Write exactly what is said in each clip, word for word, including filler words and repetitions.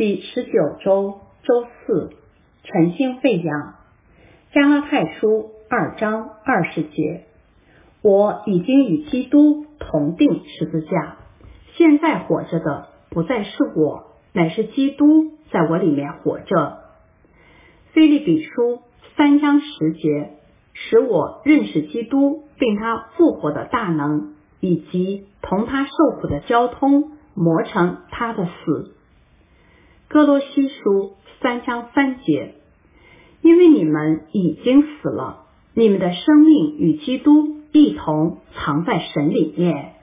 第十九周周四，晨星喂养。加拉太书二章二十节，我已经与基督同定十字架，现在活着的不再是我，乃是基督在我里面活着。腓立比书三章十节，使我认识基督，并他复活的大能，以及同他受苦的交通，磨成他的死。哥罗西书三章三节，因为你们已经死了，你们的生命与基督一同藏在神里面。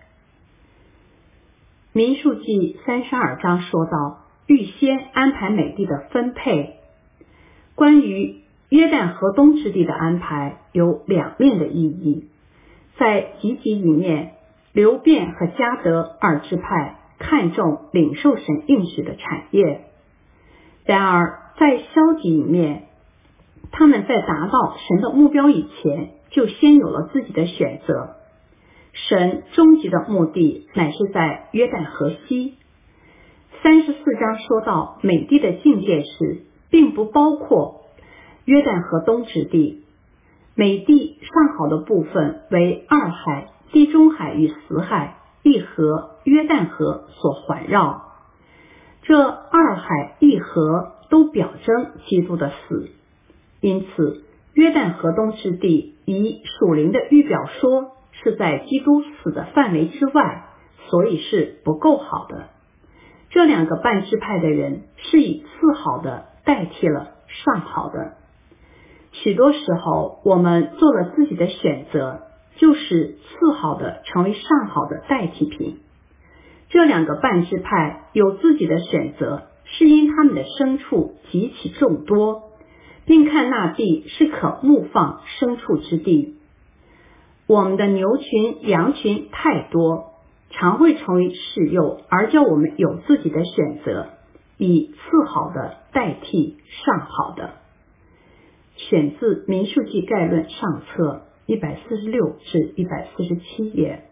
民数记三十二章说到，预先安排美地的分配。关于约旦河东之地的安排有两面的意义，在积极一面，流便和迦得二支派看重领受神应许的产业，然而在消极一面，他们在达到神的目标以前就先有了自己的选择。神终极的目的乃是在约旦河西。三十四章说到美地的境界时，并不包括约旦河东之地，美地上好的部分为二海、地中海与死海、一河、约旦河所环绕。这二海一河都表征基督的死，因此约旦河东之地以属灵的预表说是在基督死的范围之外，所以是不够好的。这两个半支派的人是以次好的代替了上好的。许多时候我们做了自己的选择，就使次好的成为上好的代替品。这两个半支派有自己的选择，是因他们的牲畜极其众多，并看那地是可牧放牲畜之地。我们的牛群羊群太多，常会成为试诱，而叫我们有自己的选择，以次好的代替上好的。选自民数记概论上册一百四十六至一百四十七页。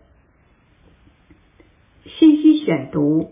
信息选读，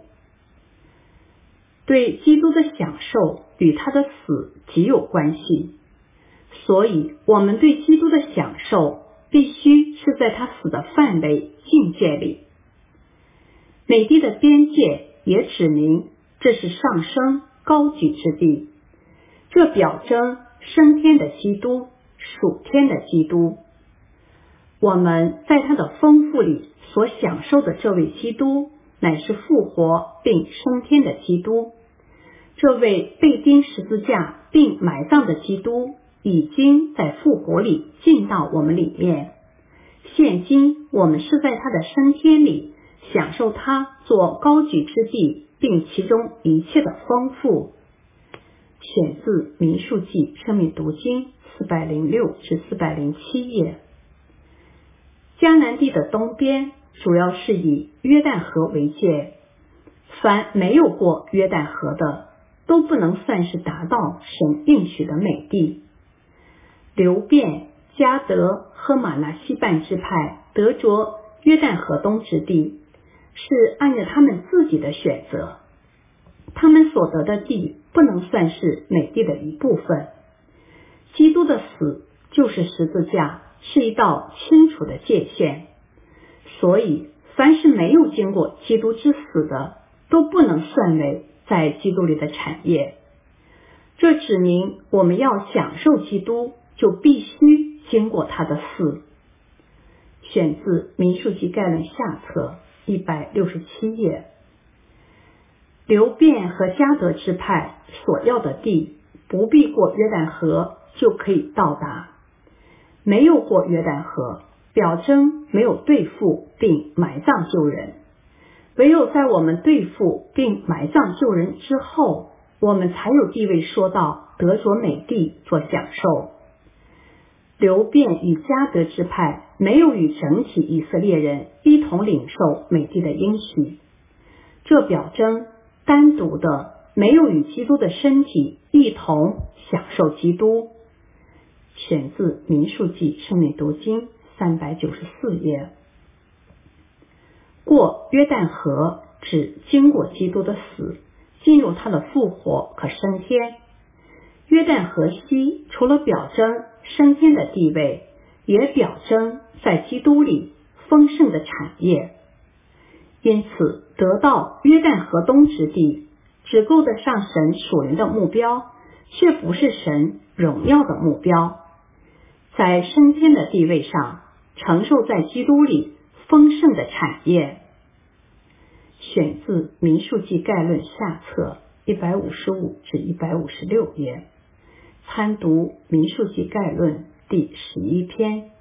对基督的享受与他的死极有关系，所以我们对基督的享受必须是在他死的范围境界里。美地的边界也指明这是上升高举之地，这表征升天的基督，属天的基督。我们在他的丰富里所享受的这位基督，乃是复活并升天的基督。这位被钉十字架并埋葬的基督，已经在复活里进到我们里面。现今我们是在他的升天里享受他做高举之地，并其中一切的丰富。选自民数记生命读经四百零六至四百零七页。迦南地的东边主要是以约旦河为界，凡没有过约旦河的，都不能算是达到神应许的美地。流便、迦得和玛拿西半支派得着约旦河东之地，是按照他们自己的选择，他们所得的地不能算是美地的一部分。基督的死就是十字架，是一道清楚的界限，所以凡是没有经过基督之死的，都不能算为在基督里的产业。这指明我们要享受基督，就必须经过他的死。选自民数记概论下册一百六十七页。流便和迦得支派所要的地，不必过约旦河就可以到达。没有过约旦河，表征没有对付并埋葬旧人。唯有在我们对付并埋葬旧人之后，我们才有地位说到得着美地做享受。流便与迦得支派没有与整体以色列人一同领受美地的应许，这表征单独的没有与基督的身体一同享受基督。选自民数记生命读经三百九十四页。过约旦河指经过基督的死， 进入他的复活和升天。约旦河西除了表征升天的地位，也表征在基督里丰盛的产业。因此，得到约旦河东之地，只够得上神属灵的目标，却不是神荣耀的目标。在升天的地位上，承受在基督里丰盛的产业。选自《民数记概论》下册一百五十五至一百五十六页，参读《民数记概论》第十一篇。